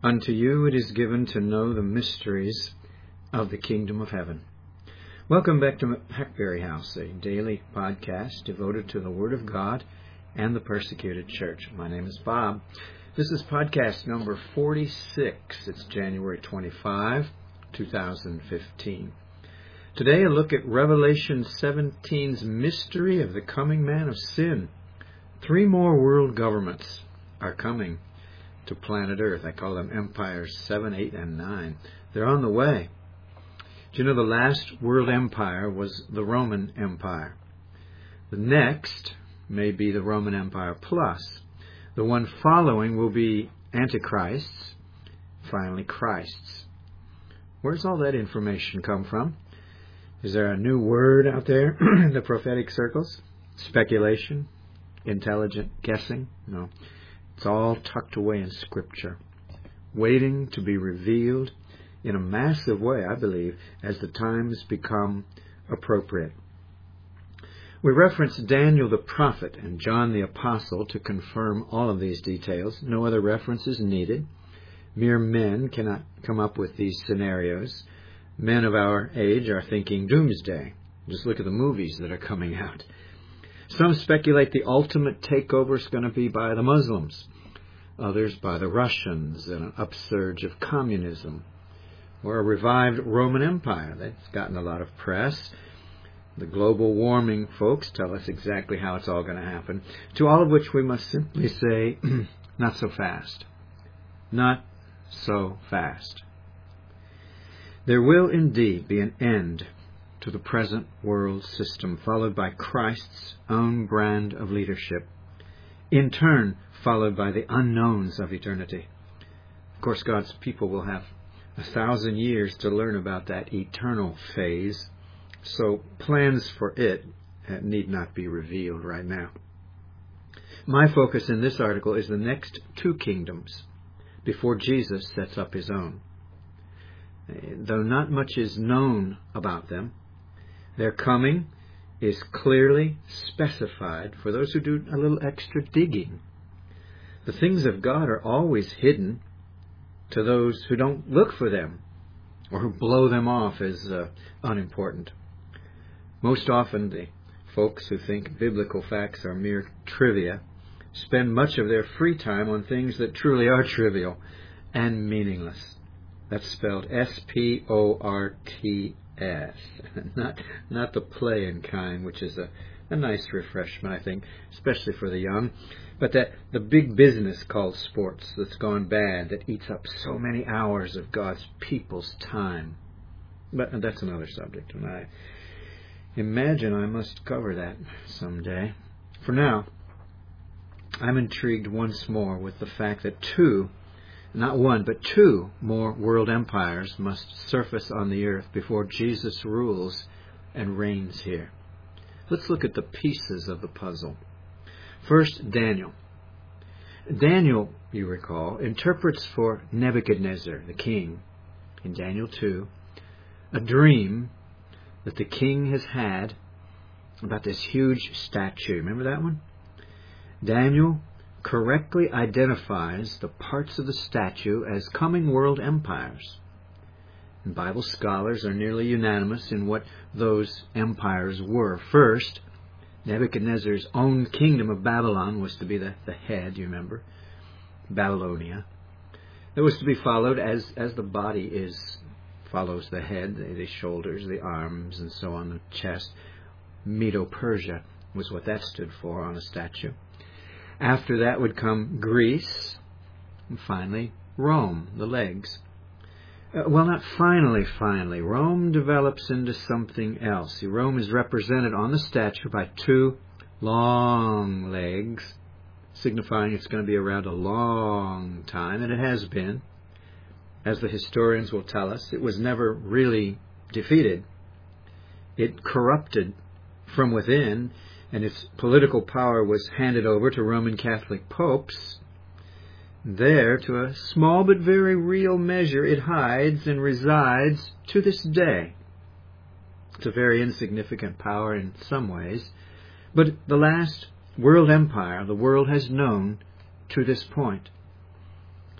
Unto you it is given to know the mysteries of the kingdom of heaven. Welcome back to Hackberry House, a daily podcast devoted to the Word of God and the persecuted church. My name is Bob. This is podcast number 46. It's January 25, 2015. Today a look at Revelation 17's mystery of the coming man of sin. 3 more world governments are coming to planet Earth. I call them Empires 7, 8, and 9. They're on the way. Do you know the last world empire was the Roman Empire? The next may be the Roman Empire plus. The one following will be Antichrists, finally Christs. Where's all that information come from? Is there a new word out there in the prophetic circles? Speculation? Intelligent guessing? No. It's all tucked away in Scripture, waiting to be revealed in a massive way, I believe, as the times become appropriate. We reference Daniel the prophet and John the apostle to confirm all of these details. No other reference is needed. Mere men cannot come up with these scenarios. Men of our age are thinking doomsday. Just look at the movies that are coming out. Some speculate the ultimate takeover is going to be by the Muslims, others by the Russians, and an upsurge of communism, or a revived Roman Empire. That's gotten a lot of press. The global warming folks tell us exactly how it's all going to happen, to all of which we must simply say, not so fast. Not so fast. There will indeed be an end to the present world system, followed by Christ's own brand of leadership, in turn followed by the unknowns of eternity. Of course, God's people will have 1,000 years to learn about that eternal phase, so plans for it need not be revealed right now. My focus in this article is the next 2 kingdoms before Jesus sets up his own. Though not much is known about them, their coming is clearly specified for those who do a little extra digging. The things of God are always hidden to those who don't look for them or who blow them off as unimportant. Most often the folks who think biblical facts are mere trivia spend much of their free time on things that truly are trivial and meaningless. That's spelled S-P-O-R-T-S, not the playing kind, which is a nice refreshment, I think, especially for the young, but that the big business called sports that's gone bad, that eats up so many hours of God's people's time. But that's another subject, and I imagine I must cover that someday. For now, I'm intrigued once more with the fact that 2 more world empires must surface on the earth before Jesus rules and reigns here. Let's look at the pieces of the puzzle. First, Daniel. Daniel, you recall, interprets for Nebuchadnezzar, the king, in Daniel 2, a dream that the king has had about this huge statue. Remember that one? Daniel correctly identifies the parts of the statue as coming world empires. And Bible scholars are nearly unanimous in what those empires were. First, Nebuchadnezzar's own kingdom of Babylon was to be the head, you remember, Babylonia. It was to be followed as the body follows the head, the shoulders, the arms, and so on, the chest. Medo-Persia was what that stood for on a statue. After that would come Greece, and finally Rome, the legs. Not finally. Rome develops into something else. See, Rome is represented on the statue by 2 long legs, signifying it's going to be around a long time, and it has been. As the historians will tell us, it was never really defeated. It corrupted from within, and its political power was handed over to Roman Catholic popes. There, to a small but very real measure, it hides and resides to this day. It's a very insignificant power in some ways, but the last world empire the world has known to this point.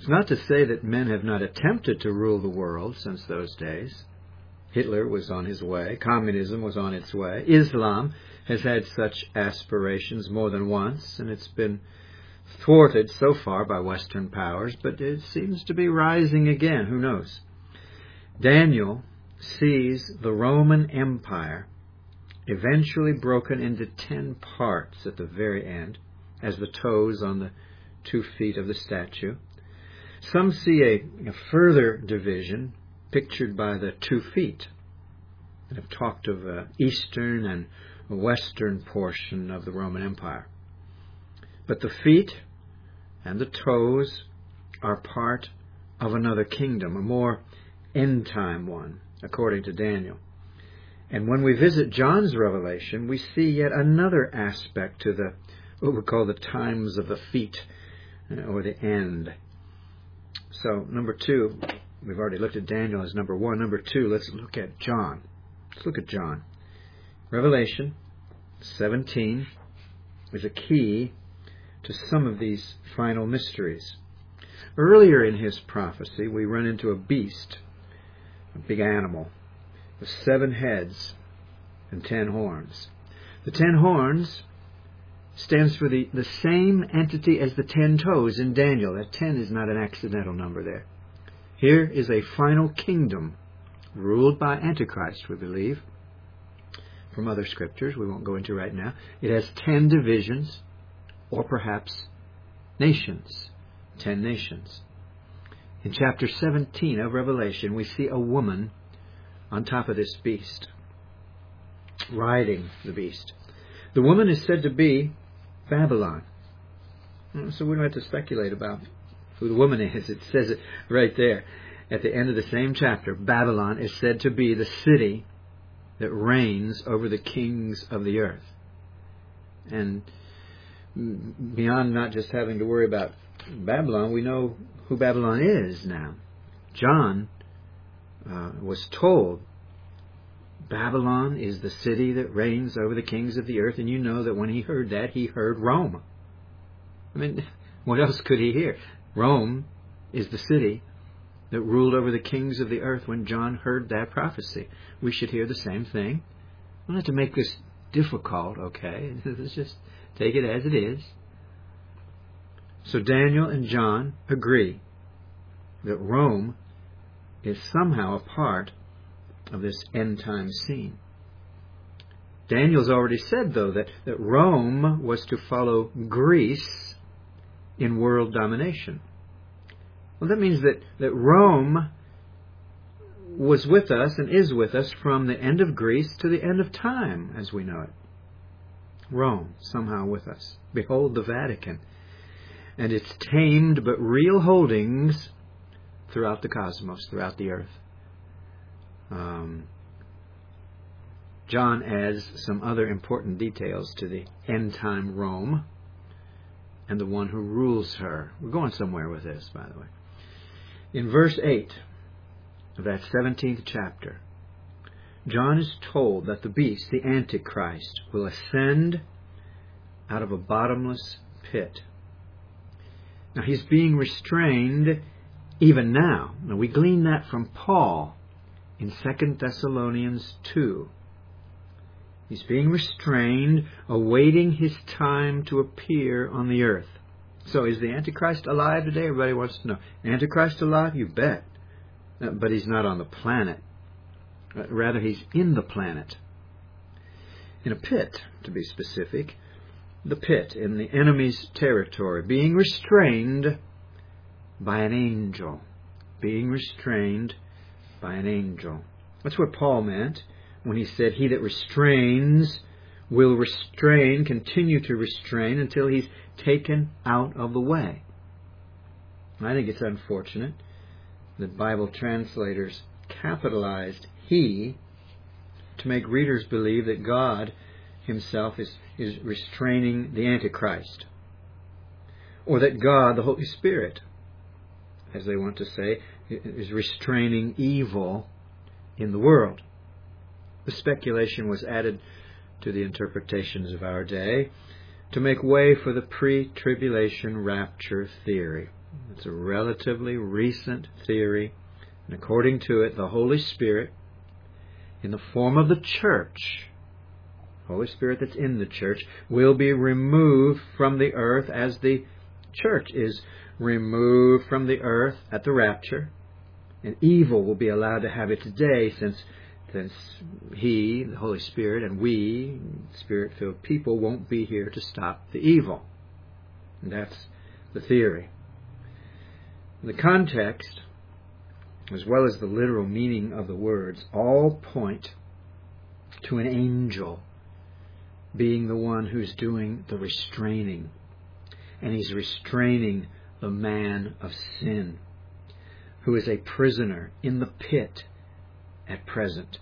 It's not to say that men have not attempted to rule the world since those days. Hitler was on his way. Communism was on its way. Islam has had such aspirations more than once, and it's been thwarted so far by Western powers, but it seems to be rising again. Who knows? Daniel sees the Roman Empire eventually broken into 10 parts at the very end, as the toes on the 2 feet of the statue. Some see a further division pictured by the 2 feet, and have talked of an eastern and a western portion of the Roman Empire. But the feet and the toes are part of another kingdom, a more end-time one, according to Daniel. And when we visit John's Revelation, we see yet another aspect to the what we call the times of the feet, or the end. So, number 2, we've already looked at Daniel as number 1. Number 2, let's look at John. Let's look at John. Revelation 17 is a key to some of these final mysteries. Earlier in his prophecy, we run into a beast, a big animal, with 7 heads and 10 horns. The 10 horns stands for the same entity as the 10 toes in Daniel. That 10 is not an accidental number there. Here is a final kingdom ruled by Antichrist, we believe, from other scriptures we won't go into right now. It has 10 divisions, or perhaps nations, 10 nations. In chapter 17 of Revelation, we see a woman on top of this beast, riding the beast. The woman is said to be Babylon. So we don't have to speculate about who the woman is. It says it right there at the end of the same chapter. Babylon is said to be the city that reigns over the kings of the earth. And beyond not just having to worry about Babylon, we know who Babylon is now. John was told Babylon is the city that reigns over the kings of the earth, and you know that when he heard that, he heard Rome. I mean, what else could he hear? Rome is the city that ruled over the kings of the earth when John heard that prophecy. We should hear the same thing. We don't have to make this difficult, okay? Let's just take it as it is. So Daniel and John agree that Rome is somehow a part of this end-time scene. Daniel's already said, though, that Rome was to follow Greece in world domination. Well, that means that Rome was with us and is with us from the end of Greece to the end of time, as we know it. Rome, somehow with us. Behold the Vatican and its tamed but real holdings throughout the cosmos, throughout the earth. John adds some other important details to the end-time Rome and the one who rules her. We're going somewhere with this, by the way. In verse 8 of that 17th chapter, John is told that the beast, the Antichrist, will ascend out of a bottomless pit. Now, he's being restrained even now. Now, we glean that from Paul in 2 Thessalonians 2. He's being restrained, awaiting his time to appear on the earth. So, is the Antichrist alive today? Everybody wants to know. Antichrist alive? You bet. But he's not on the planet. Rather, he's in the planet. In a pit, to be specific. The pit, in the enemy's territory. Being restrained by an angel. Being restrained by an angel. That's what Paul meant when he said, he that restrains will restrain, continue to restrain until he's taken out of the way. I think it's unfortunate that Bible translators capitalized he to make readers believe that God himself is restraining the Antichrist, or that God, the Holy Spirit, as they want to say, is restraining evil in the world. The speculation was added to the interpretations of our day to make way for the pre-tribulation rapture theory. It's a relatively recent theory. And according to it, the Holy Spirit, in the form of the church, Holy Spirit that's in the church, will be removed from the earth as the church is removed from the earth at the rapture. And evil will be allowed to have its day since He, the Holy Spirit, and we, Spirit-filled people, won't be here to stop the evil. And that's the theory. The context, as well as the literal meaning of the words, all point to an angel being the one who's doing the restraining. And he's restraining the man of sin, who is a prisoner in the pit at present.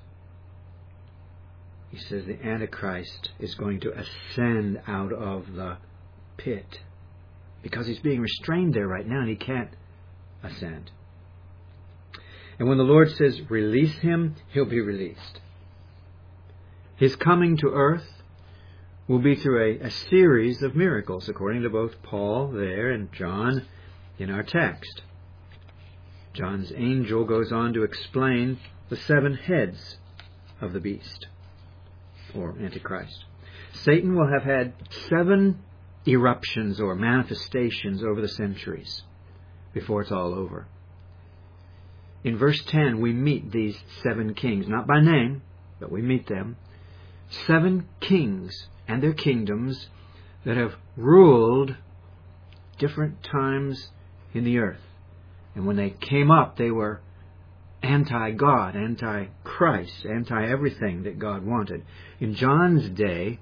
He says the Antichrist is going to ascend out of the pit because he's being restrained there right now and he can't ascend. And when the Lord says release him, he'll be released. His coming to earth will be through a series of miracles, according to both Paul there and John in our text. John's angel goes on to explain the 7 heads of the beast, or Antichrist. Satan will have had 7 eruptions or manifestations over the centuries before it's all over. In verse 10, we meet these 7 kings, not by name, but we meet them. 7 kings and their kingdoms that have ruled different times in the earth. And when they came up, they were anti-God, anti-Christ, anti-everything that God wanted. In John's day,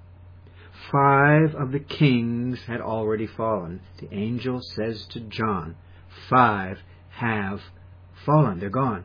5 of the kings had already fallen. The angel says to John, 5 have fallen. They're gone.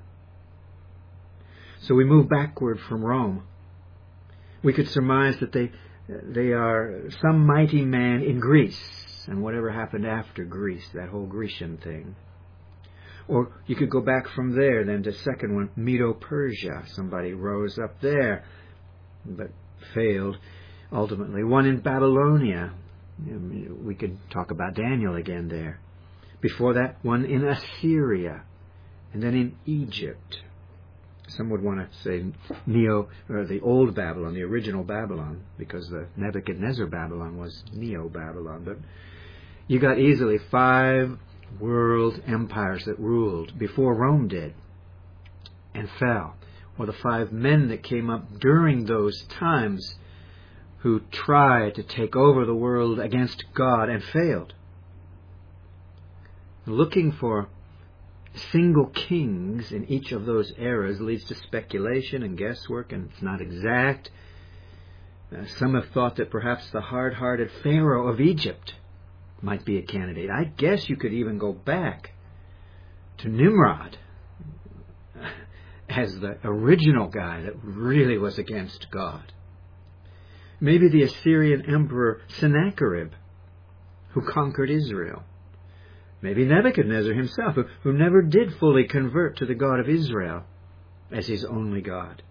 So we move backward from Rome. We could surmise that they are some mighty man in Greece, and whatever happened after Greece, that whole Grecian thing. Or you could go back from there then to second one, Medo-Persia. Somebody rose up there, but failed ultimately. One in Babylonia. We could talk about Daniel again there. Before that, one in Assyria, and then in Egypt. Some would want to say the old Babylon, the original Babylon, because the Nebuchadnezzar Babylon was Neo-Babylon. But you got easily 5 world empires that ruled before Rome did and fell. Or the 5 men that came up during those times who tried to take over the world against God and failed. Looking for single kings in each of those eras leads to speculation and guesswork, and it's not exact. Some have thought that perhaps the hard-hearted Pharaoh of Egypt might be a candidate. I guess you could even go back to Nimrod as the original guy that really was against God. Maybe the Assyrian Emperor Sennacherib, who conquered Israel. Maybe Nebuchadnezzar himself, who never did fully convert to the God of Israel as his only God.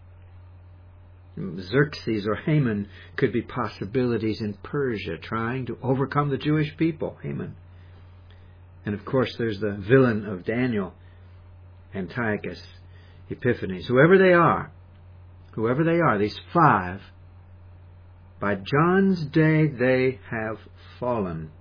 Xerxes or Haman could be possibilities in Persia, trying to overcome the Jewish people. Haman. And of course there's the villain of Daniel, Antiochus Epiphanes. Whoever they are, these 5, by John's day they have fallen.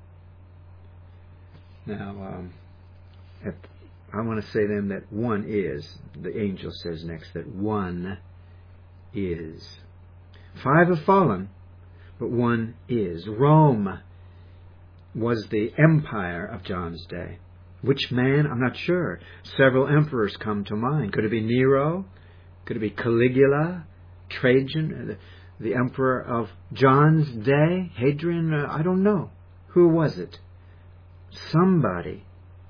Now, I want to say then that one is, the angel says next, that one is. 5 have fallen, but one is. Rome was the empire of John's day. Which man? I'm not sure. Several emperors come to mind. Could it be Nero? Could it be Caligula? Trajan? The emperor of John's day? Hadrian? I don't know. Who was it? Somebody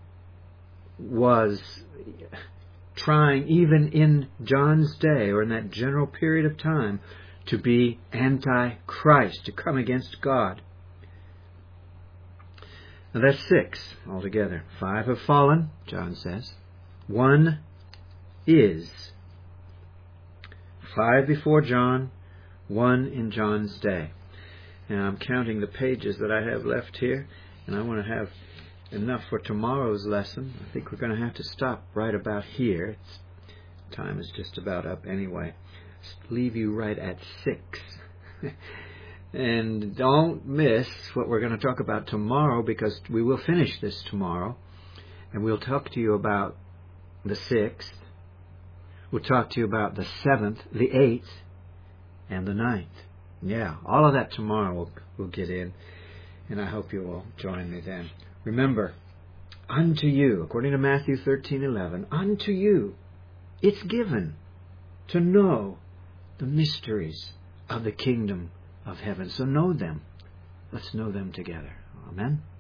was trying, even in John's day or in that general period of time, to be anti-Christ, to come against God. Now that's 6 altogether. 5 have fallen, John says. 1 is. 5 before John, 1 in John's day. Now I'm counting the pages that I have left here, and I want to have enough for tomorrow's lesson. I think we're going to have to stop right about here. Time is just about up anyway. Leave you right at 6. And don't miss what we're going to talk about tomorrow, because we will finish this tomorrow. And we'll talk to you about the 6th. We'll talk to you about the 7th, the 8th, and the 9th. Yeah, all of that tomorrow we'll get in. And I hope you will join me then. Remember, unto you, according to Matthew 13:11, unto you it's given to know the mysteries of the kingdom of heaven. So know them. Let's know them together. Amen.